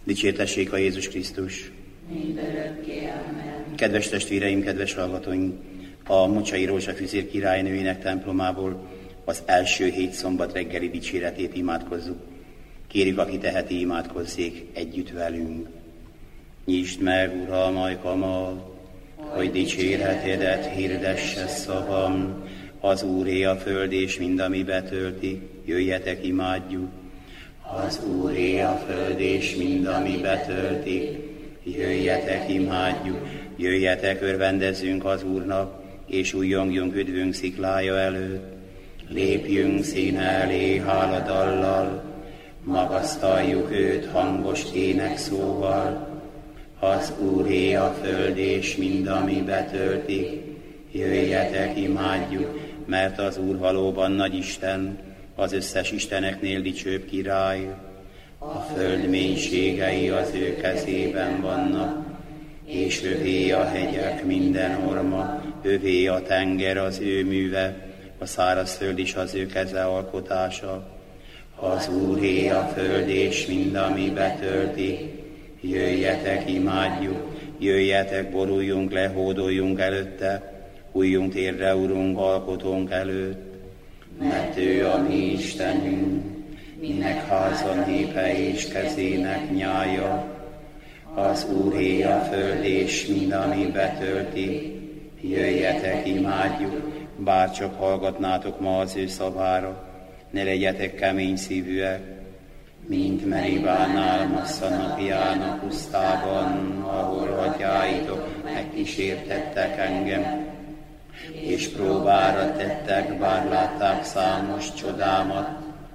Dicsértessék a Jézus Krisztus! Mindörökké, amen. Kedves testvéreim, kedves hallgatóink! A Mocsai Rózsa Füzér királynőjének templomából az első 7 szombat reggeli dicséretét imádkozzuk. Kérjük, aki teheti, imádkozzék együtt velünk. Nyisd meg, Uram, ajkamat, hogy dicsérhetedet hirdesse szavam. Az Úré a föld és mind, ami betölti, jöjjetek, imádjuk. Az Úré a föld és mind, ami betölti, jöjjetek, imádjuk. Jöjjetek, örvendezzünk az Úrnak, és újjongjunk üdvünk sziklája előtt. Lépjünk színe elé háladallal, magasztaljuk őt hangos énekszóval. Az Úré a föld és mind, ami betölti, jöjjetek, imádjuk, mert az Úr valóban nagy Isten, az összes isteneknél dicsőbb király. A föld mélységei az ő kezében vannak, és övé a hegyek minden orma, övé a tenger az ő műve, a szárazföld is az ő keze alkotása. Az Úré a föld és mind, ami betölti, jöjjetek, imádjuk, jöjjetek, boruljunk le, hódoljunk előtte, hújjunk térre, Urunk, alkotónk előtt. Mert ő a mi Istenünk, minek háza népe és kezének nyája. Az Úré a föld és mind, ami betölti, jöjjetek, imádjuk, bárcsak hallgatnátok ma az ő szavára, ne legyetek kemény szívűek, mint Meribánál Massza napján a pusztában, ahol atyáitok megkísértettek engem, és próbára tettek, bár látták számos csodámat.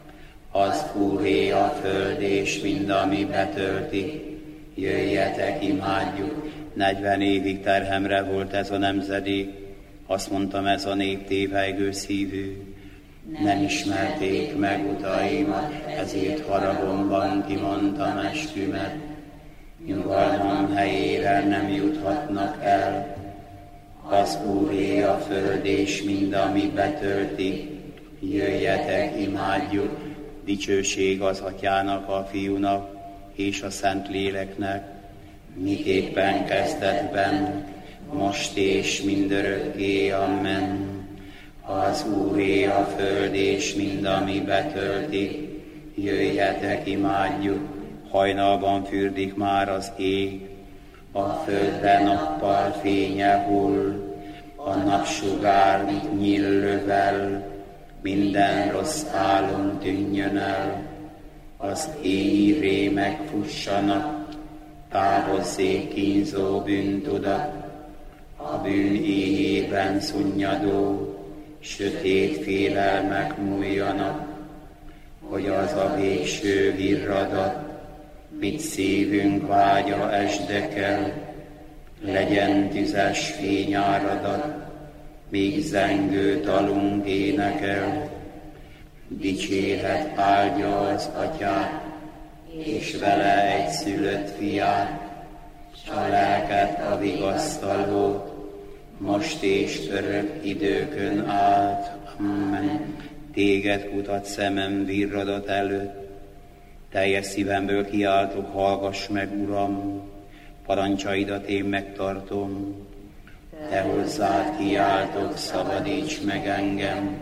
Az Úré a föld és mind, ami betölti, jöjjetek, imádjuk. 40 évig terhemre volt ez a nemzedék, azt mondtam, ez a nép tévejgő szívű. Nem ismerték meg utaimat, ezért haragomban kimondtam eskümet. Nyugalmam helyére nem juthatnak el. Az Úré a föld és mind, ami betölti, jöjjetek, imádjuk. Dicsőség az Atyának, a Fiúnak és a Szentléleknek, miképpen kezdetben, most és mindörökké, amen. Az Úré a föld és mind, ami betölti, jöjjetek, imádjuk. Hajnalban fürdik már az ég, a földre nappal fénye hull, a napsugár nyillővel, minden rossz álom tűnjön el. Az éji rémek fussanak, távozzék kínzó bűntudat, a bűn éjében szunnyadó, sötét félelmek múljanak, hogy az a végső virradat, mit szívünk vágya esdekel, legyen tüzes fényáradat, míg zengő dalunk énekel. Dicséret áldja az Atyát, és vele egy szülött fiát, s a lelket a vigasztalót, most és örök időkön át. Amen. Téged kutat szemem virradat előtt, teljes szívemből kiáltok, hallgass meg, Uram, parancsaidat én megtartom. Te hozzád kiáltok, szabadíts meg engem,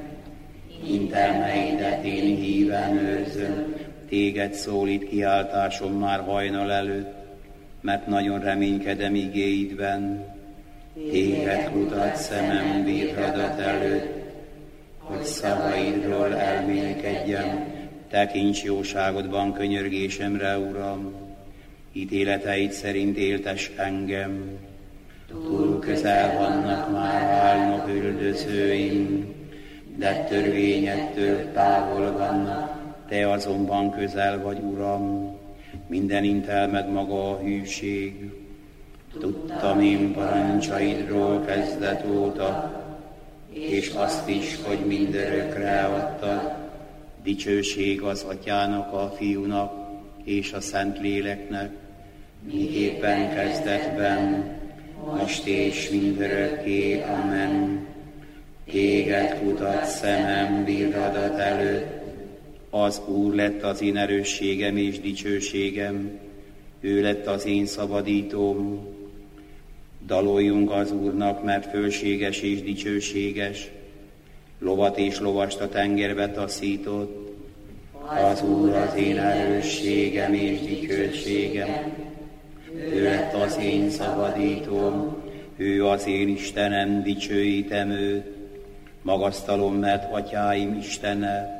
intelmeidet én híven őrzöm. Téged szólít kiáltásom már hajnal előtt, mert nagyon reménykedem igéidben. Téged kutat szemem virradat előtt, hogy szavaidról elmélkedjem. Tekints jóságodban könyörgésemre, Uram, ítéleteid szerint éltes engem. Túl közel vannak már álmok üldözőim, de törvényettől távol vannak, te azonban közel vagy, Uram, minden intelmed maga a hűség. Tudtam én parancsaidról kezdet óta, és azt is, hogy mindörökre adtad. Dicsőség az Atyának, a Fiúnak és a Szentléleknek, miképpen kezdetben, most és mindörökké, amen. Téged kutat szemem virradat előtt, az Úr lett az én erősségem és dicsőségem, ő lett az én szabadítóm. Daloljunk az Úrnak, mert fölséges és dicsőséges, lovat és lovast a tengerbe taszított. Az Úr az én erősségem és dicsőségem, ő lett az én szabadítóm, ő az én Istenem, dicsőítem őt, magasztalom, mert atyáim Istene.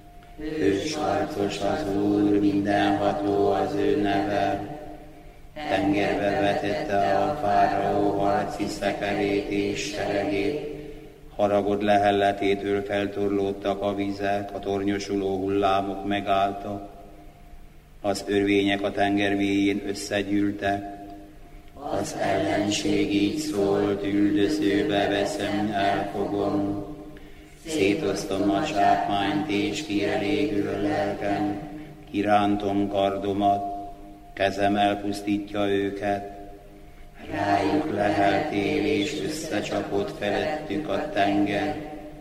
Hősarcos az Úr, mindenható az ő neve, tengerbe vetette a fáraó harci szekerét és seregét, haragod lehelletétől feltorlódtak a vizek, a tornyosuló hullámok megálltak, az örvények a tenger mélyén összegyűltek, az ellenség így szólt, üldözőbe veszem, elfogom, szétosztom a zsákmányt és kielégül a lelkem, kirántom kardomat, kezem elpusztítja őket. Rájuk leheltél és összecsapott felettük a tenger,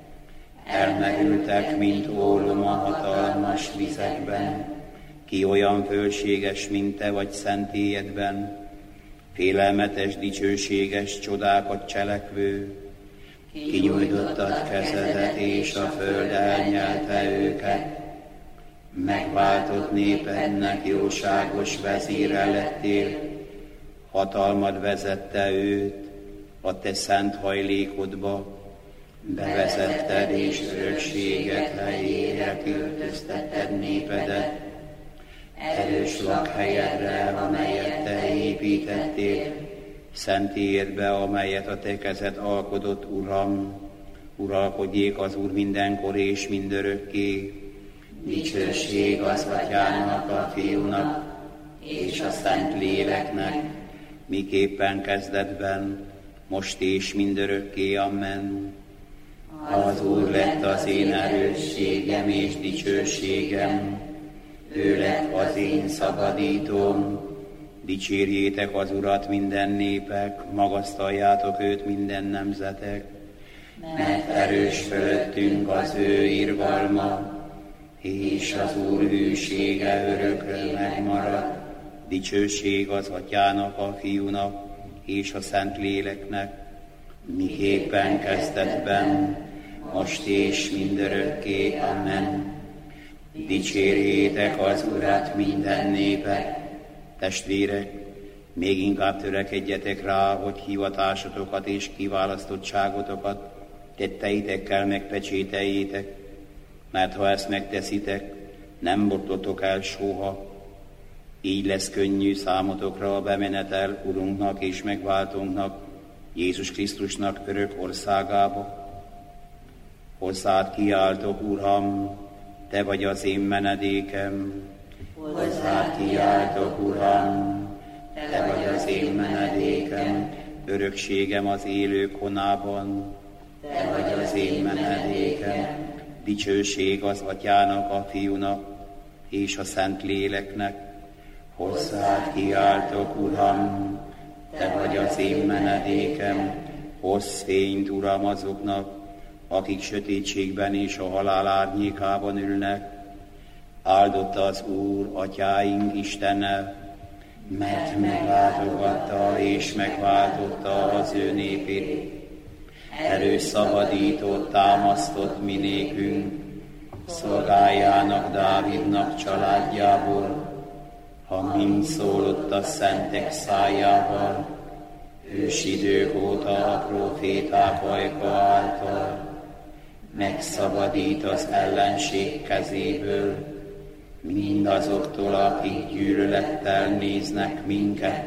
elmerültek, mint ólom a hatalmas vizekben. Ki olyan fölséges, mint te vagy szentélyedben, félelmetes, dicsőséges csodákat cselekvő. Kinyújtottad kezedet, és a föld elnyelte őket. Megváltott népednek jóságos vezére lettél, hatalmad vezette őt a te szent hajlékodba, bevezetted és örökséget helyére költöztetted népedet, erős lakhelyedre, amelyet te építettél, szentélyedbe, amelyet a te kezed alkotott, Uram. Uralkodjék az Úr mindenkor és mindörökké. Dicsőség az Atyának, a Fiúnak és a Szent Léleknek, miképpen kezdetben, most és mindörökké. Amen. Az Úr lett az én erősségem és dicsőségem, ő lett az én szabadítóm. Dicsérjétek az Urat minden népek, magasztaljátok őt minden nemzetek, mert erős fölöttünk az ő irgalma, és az Úr hűsége örökre megmarad. Dicsőség az Atyának, a Fiúnak és a Szent Léleknek, miképpen kezdetben, most és mindörökké. Amen. Dicsérjétek az Urat minden népek. Testvérek, még inkább törekedjetek rá, hogy hivatásotokat és kiválasztottságotokat tetteitekkel megpecsételjétek, mert ha ezt megteszitek, nem botlotok el soha. Így lesz könnyű számotokra a bemenetel Urunknak és megváltónknak, Jézus Krisztusnak örök országába. Hozzád kiáltok, Uram, te vagy az én menedékem. Hozzád kiáltok, Uram, te vagy az én menedékem, örökségem az élők honában. Te vagy az én menedékem, dicsőség az Atyának, a Fiúnak és a Szent Léleknek. Hozzád kiáltok, Uram, te vagy az én menedékem, hozz fényt, Uram, azoknak, akik sötétségben és a halál árnyékában ülnek. Áldott az Úr, atyáink Istene, mert meglátogatta és megváltotta az ő népét. Erős szabadítót támasztott mi nékünk, szolgájának, Dávidnak családjából, ha mind szólott a szentek szájával, ősidők óta a proféták ajka által. Megszabadít az ellenség kezéből, mindazoktól, akik gyűlölettel néznek minket.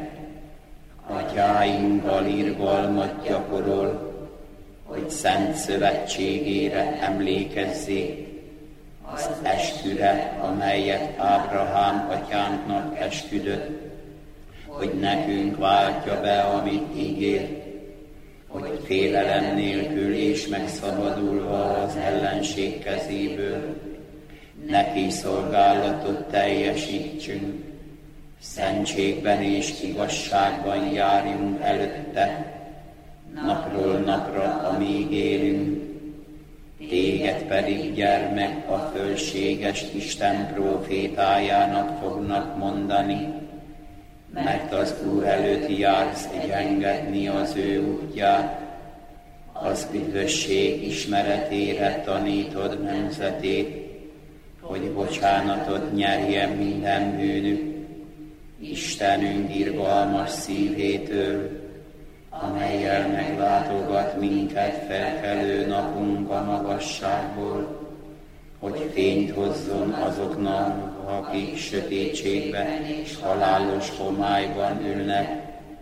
Atyáinkkal irgalmat gyakorol, hogy szent szövetségére emlékezzék, az esküre, amelyet Ábrahám atyánknak esküdött, hogy nekünk váltja be, amit ígért, hogy félelem nélkül és megszabadulva az ellenség kezéből, neki szolgálatot teljesítsünk, szentségben és igazságban járjunk előtte, napról napra, amíg élünk. Téged pedig, gyermek, a fölséges Isten prófétájának fognak mondani, mert az Úr előtt jársz egyengetni az ő útját, az üdvösség ismeretére tanítod nemzetét, hogy bocsánatot nyerjen minden bűnük, Istenünk irgalmas szívétől, amellyel meglátogat minket felkelő napunk a magasságból, hogy fényt hozzon azoknak, akik sötétségben és halálos homályban ülnek,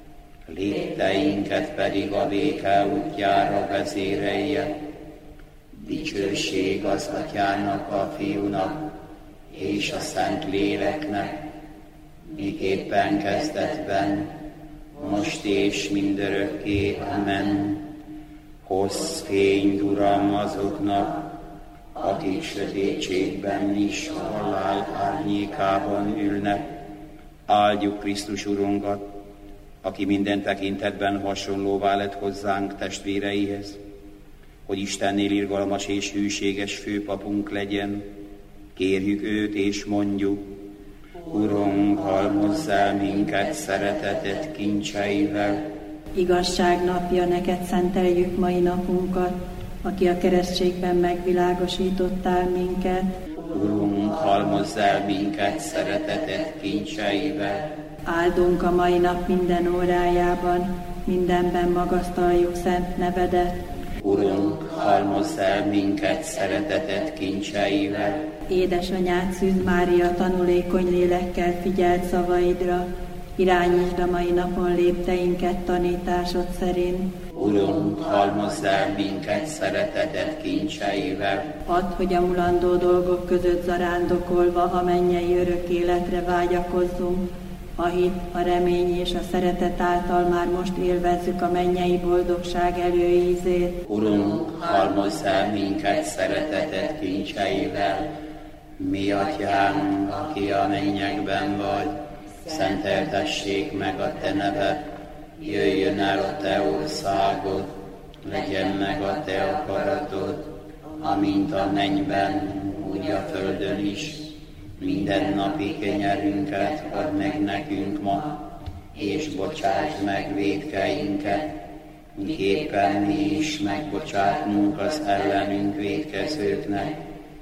lépteinket pedig a béke útjára vezérelje. Dicsőség az Atyának, a Fiúnak és a Szent Léleknek, miképpen kezdetben, most és mindörökké. Amen. Hozz fényt, Uram, azoknak, akik sötétségben is halál árnyékában ülnek. Áldjuk Krisztus Urunkat, aki minden tekintetben hasonlóvá lett hozzánk testvéreihez, hogy Istennél irgalmas és hűséges főpapunk legyen. Kérjük őt és mondjuk: Urunk, halmozz el minket szereteted kincseivel. Igazság napja, neked szenteljük mai napunkat, aki a keresztségben megvilágosítottál minket. Urunk, halmozz el minket szereteted kincseivel. Áldunk a mai nap minden órájában, mindenben magasztaljuk szent nevedet. Urunk, halmozz el minket szereteted kincseivel. Édesanyád, Szűz Mária tanulékony lélekkel figyelt szavaidra, irányítsd a mai napon lépteinket tanításod szerint. Urunk, halmozz el minket szereteted kincseivel. Add, hogy a mulandó dolgok között zarándokolva a mennyei örök életre vágyakozzunk. A hit, a remény és a szeretet által már most élvezzük a mennyei boldogság előízét. Urunk, halmozz el minket szereteted kincseivel. Mi Atyánk, aki a mennyekben vagy, szenteltessék meg a te neved, jöjjön el a te országod, legyen meg a te akaratod, amint a mennyben, úgy a földön is. Minden napi kenyerünket add meg nekünk ma, és bocsásd meg vétkeinket, miképpen mi is megbocsátunk az ellenünk vétkezőknek,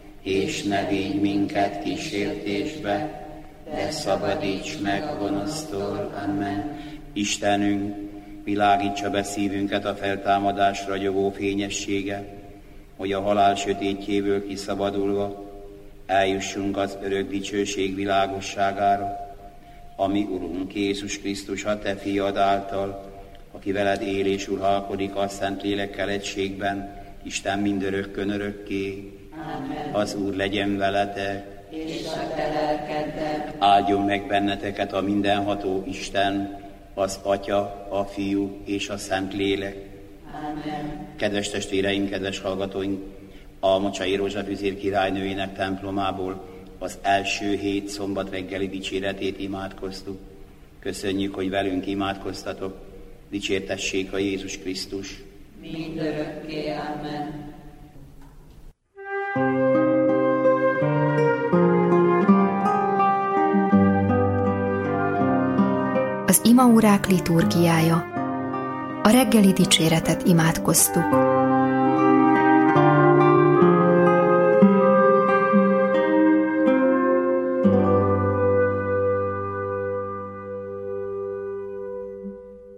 és ne vigy minket kísértésbe, de szabadíts meg a gonosztól. Amen. Istenünk, világítsa be szívünket a feltámadás ragyogó fényessége, hogy a halál sötétjéből kiszabadulva eljussunk az örök dicsőség világosságára, ami Urunk Jézus Krisztus, a te fiad által, aki veled él és uralkodik a Szent Lélekkel egységben, Isten mindörökkön örökké. Amen. Az Úr legyen veletek, És a te lelkeddel. áldjon meg benneteket a mindenható Isten, az Atya, a Fiú és a Szent Lélek. Amen. Kedves testvéreim, kedves hallgatóink, a Mocsai Rózsa Füzér királynőjének templomából az első hét szombat reggeli dicséretét imádkoztuk. Köszönjük, hogy velünk imádkoztatok. Dicsértessék a Jézus Krisztus. Mindörökké. Amen. Az imaórák liturgiája. A reggeli dicséretet imádkoztuk.